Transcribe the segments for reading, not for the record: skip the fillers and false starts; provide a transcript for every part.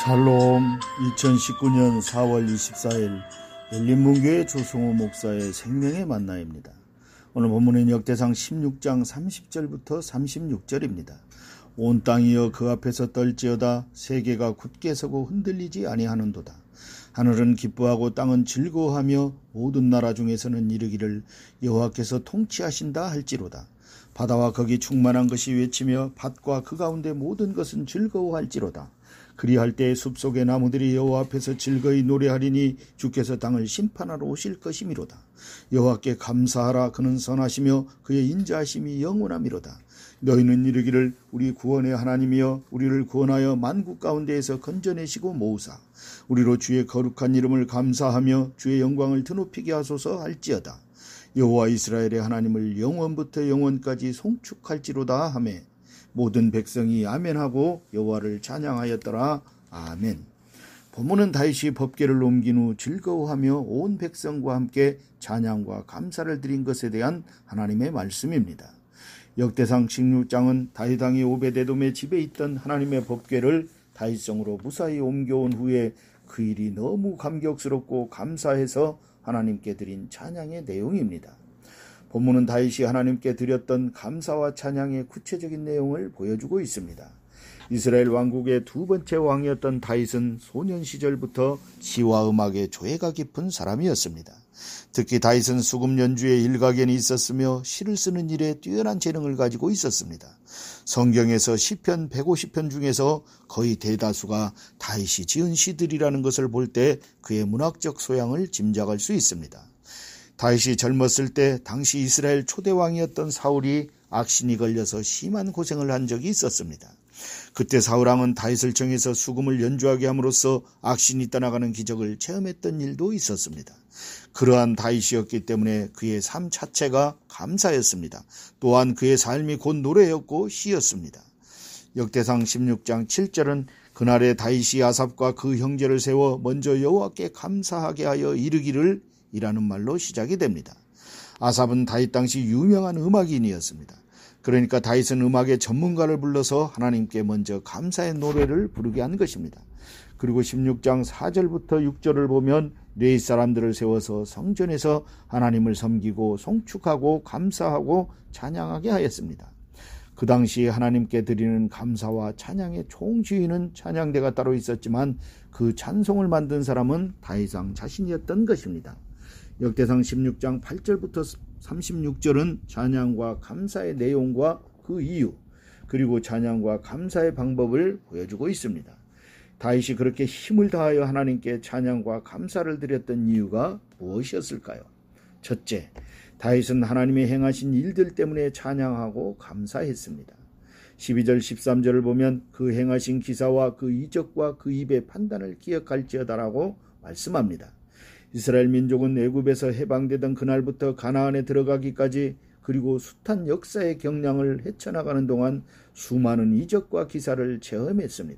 샬롬. 2019년 4월 24일 열린문교회 조승호 목사의 생명의 만나입니다. 오늘 본문은 역대상 16장 30절부터 36절입니다. 온 땅이여 그 앞에서 떨지어다. 세계가 굳게 서고 흔들리지 아니하는도다. 하늘은 기뻐하고 땅은 즐거워하며 모든 나라 중에서는 이르기를 여호와께서 통치하신다 할지로다. 바다와 거기 충만한 것이 외치며 밭과 그 가운데 모든 것은 즐거워할지로다. 그리할 때 숲속의 나무들이 여호와 앞에서 즐거이 노래하리니 주께서 땅을 심판하러 오실 것이미로다. 여호와께 감사하라. 그는 선하시며 그의 인자하심이 영원하미로다. 너희는 이르기를 우리 구원의 하나님이여 우리를 구원하여 만국 가운데에서 건져내시고 모으사 우리로 주의 거룩한 이름을 감사하며 주의 영광을 드높이게 하소서 할지어다. 여호와 이스라엘의 하나님을 영원부터 영원까지 송축할지로다 하매 모든 백성이 아멘하고 여호와를 찬양하였더라. 아멘. 본문은 다윗이 법궤를 옮긴 후 즐거워하며 온 백성과 함께 찬양과 감사를 드린 것에 대한 하나님의 말씀입니다. 역대상 16장은 다윗 왕이 오베데돔의 집에 있던 하나님의 법궤를 다윗성으로 무사히 옮겨온 후에 그 일이 너무 감격스럽고 감사해서 하나님께 드린 찬양의 내용입니다. 본문은 다윗이 하나님께 드렸던 감사와 찬양의 구체적인 내용을 보여주고 있습니다. 이스라엘 왕국의 두 번째 왕이었던 다윗은 소년 시절부터 시와 음악에 조예가 깊은 사람이었습니다. 특히 다윗은 수금 연주에 일가견이 있었으며 시를 쓰는 일에 뛰어난 재능을 가지고 있었습니다. 성경에서 시편 150편 중에서 거의 대다수가 다윗이 지은 시들이라는 것을 볼 때 그의 문학적 소양을 짐작할 수 있습니다. 다윗이 젊었을 때 당시 이스라엘 초대왕이었던 사울이 악신이 걸려서 심한 고생을 한 적이 있었습니다. 그때 사울왕은 다윗을 정해서 수금을 연주하게 함으로써 악신이 떠나가는 기적을 체험했던 일도 있었습니다. 그러한 다윗이었기 때문에 그의 삶 자체가 감사였습니다. 또한 그의 삶이 곧 노래였고 시였습니다. 역대상 16장 7절은 그날에 다윗이 아삽과 그 형제를 세워 먼저 여호와께 감사하게 하여 이르기를 이라는 말로 시작이 됩니다. 아삽은 다윗 당시 유명한 음악인이었습니다. 그러니까 다윗은 음악의 전문가를 불러서 하나님께 먼저 감사의 노래를 부르게 한 것입니다. 그리고 16장 4절부터 6절을 보면 네 사람들을 세워서 성전에서 하나님을 섬기고 송축하고 감사하고 찬양하게 하였습니다. 그 당시 하나님께 드리는 감사와 찬양의 총주인은 찬양대가 따로 있었지만 그 찬송을 만든 사람은 다윗 왕 자신이었던 것입니다. 역대상 16장 8절부터 36절은 찬양과 감사의 내용과 그 이유, 그리고 찬양과 감사의 방법을 보여주고 있습니다. 다윗이 그렇게 힘을 다하여 하나님께 찬양과 감사를 드렸던 이유가 무엇이었을까요? 첫째, 다윗은 하나님의 행하신 일들 때문에 찬양하고 감사했습니다. 12절 13절을 보면 그 행하신 기사와 그 이적과 그 입의 판단을 기억할지어다라고 말씀합니다. 이스라엘 민족은 애굽에서 해방되던 그날부터 가나안에 들어가기까지 그리고 숱한 역사의 경량을 헤쳐나가는 동안 수많은 이적과 기사를 체험했습니다.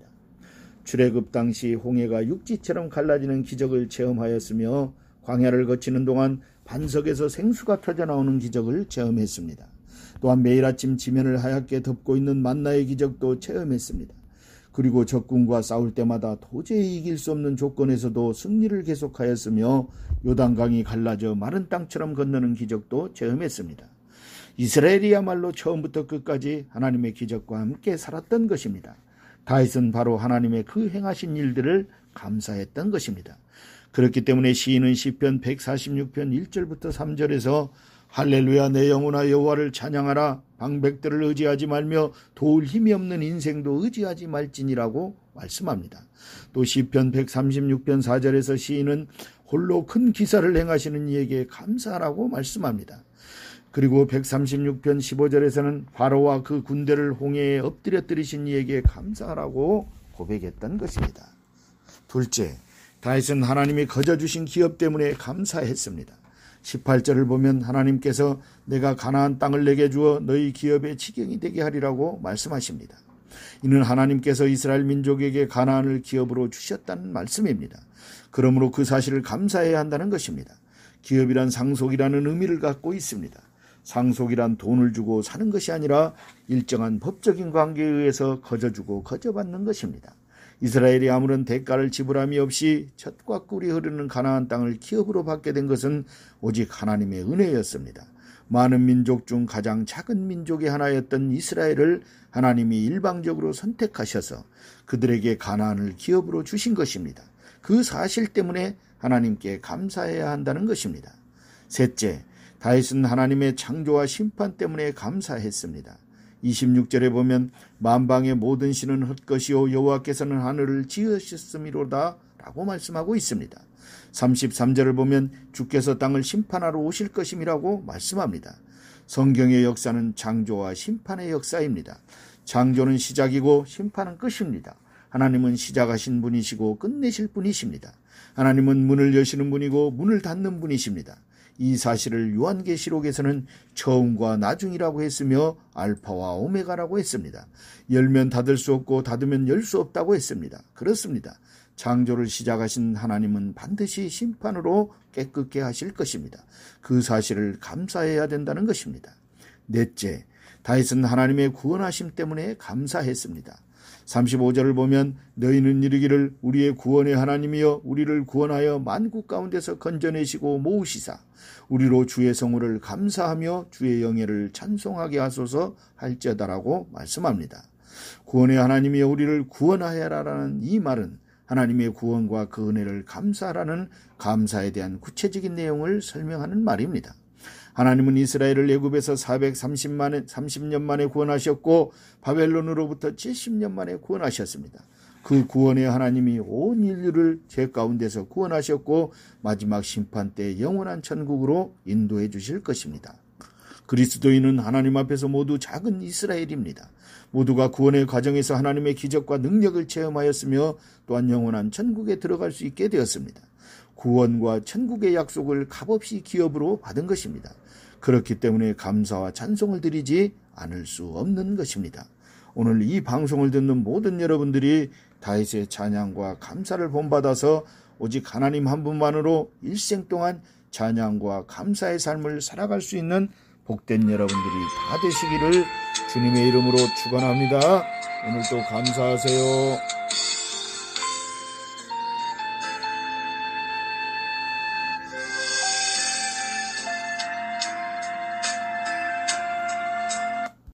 출애굽 당시 홍해가 육지처럼 갈라지는 기적을 체험하였으며 광야를 거치는 동안 반석에서 생수가 터져나오는 기적을 체험했습니다. 또한 매일 아침 지면을 하얗게 덮고 있는 만나의 기적도 체험했습니다. 그리고 적군과 싸울 때마다 도저히 이길 수 없는 조건에서도 승리를 계속하였으며 요단강이 갈라져 마른 땅처럼 건너는 기적도 체험했습니다. 이스라엘이야말로 처음부터 끝까지 하나님의 기적과 함께 살았던 것입니다. 다윗은 바로 하나님의 그 행하신 일들을 감사했던 것입니다. 그렇기 때문에 시인은 시편 146편 1절부터 3절에서 할렐루야 내 영혼아 여호와를 찬양하라. 방백들을 의지하지 말며 도울 힘이 없는 인생도 의지하지 말지니라고 말씀합니다. 또 시편 136편 4절에서 시인은 홀로 큰 기사를 행하시는 이에게 감사하라고 말씀합니다. 그리고 136편 15절에서는 바로와 그 군대를 홍해에 엎드려뜨리신 이에게 감사하라고 고백했던 것입니다. 둘째, 다윗은 하나님이 거저주신 기업 때문에 감사했습니다. 18절을 보면 하나님께서 내가 가나안 땅을 내게 주어 너희 기업의 지경이 되게 하리라고 말씀하십니다. 이는 하나님께서 이스라엘 민족에게 가나안을 기업으로 주셨다는 말씀입니다. 그러므로 그 사실을 감사해야 한다는 것입니다. 기업이란 상속이라는 의미를 갖고 있습니다. 상속이란 돈을 주고 사는 것이 아니라 일정한 법적인 관계에 의해서 거저주고 거저받는 것입니다. 이스라엘이 아무런 대가를 지불함이 없이 젖과 꿀이 흐르는 가나안 땅을 기업으로 받게 된 것은 오직 하나님의 은혜였습니다. 많은 민족 중 가장 작은 민족의 하나였던 이스라엘을 하나님이 일방적으로 선택하셔서 그들에게 가나안을 기업으로 주신 것입니다. 그 사실 때문에 하나님께 감사해야 한다는 것입니다. 셋째, 다윗은 하나님의 창조와 심판 때문에 감사했습니다. 26절에 보면 만방의 모든 신은 헛것이요 여호와께서는 하늘을 지으셨음이로다 라고 말씀하고 있습니다. 33절을 보면 주께서 땅을 심판하러 오실 것임이라고 말씀합니다. 성경의 역사는 창조와 심판의 역사입니다. 창조는 시작이고 심판은 끝입니다. 하나님은 시작하신 분이시고 끝내실 분이십니다. 하나님은 문을 여시는 분이고 문을 닫는 분이십니다. 이 사실을 요한계시록에서는 처음과 나중이라고 했으며 알파와 오메가라고 했습니다. 열면 닫을 수 없고 닫으면 열 수 없다고 했습니다. 그렇습니다. 창조를 시작하신 하나님은 반드시 심판으로 깨끗게 하실 것입니다. 그 사실을 감사해야 된다는 것입니다. 넷째, 다윗은 하나님의 구원하심 때문에 감사했습니다. 35절을 보면 너희는 이르기를 우리의 구원의 하나님이여 우리를 구원하여 만국 가운데서 건져내시고 모으시사 우리로 주의 성호를 감사하며 주의 영예를 찬송하게 하소서 할지어다라고 말씀합니다. 구원의 하나님이여 우리를 구원하여라라는 이 말은 하나님의 구원과 그 은혜를 감사하라는 감사에 대한 구체적인 내용을 설명하는 말입니다. 하나님은 이스라엘을 애굽에서 430년 만에 구원하셨고 바벨론으로부터 70년 만에 구원하셨습니다. 그 구원의 하나님이 온 인류를 죄 가운데서 구원하셨고 마지막 심판 때 영원한 천국으로 인도해 주실 것입니다. 그리스도인은 하나님 앞에서 모두 작은 이스라엘입니다. 모두가 구원의 과정에서 하나님의 기적과 능력을 체험하였으며 또한 영원한 천국에 들어갈 수 있게 되었습니다. 구원과 천국의 약속을 값없이 기업으로 받은 것입니다. 그렇기 때문에 감사와 찬송을 드리지 않을 수 없는 것입니다. 오늘 이 방송을 듣는 모든 여러분들이 다윗의 찬양과 감사를 본받아서 오직 하나님 한 분만으로 일생 동안 찬양과 감사의 삶을 살아갈 수 있는 복된 여러분들이 다 되시기를 주님의 이름으로 축원합니다. 오늘도 감사하세요.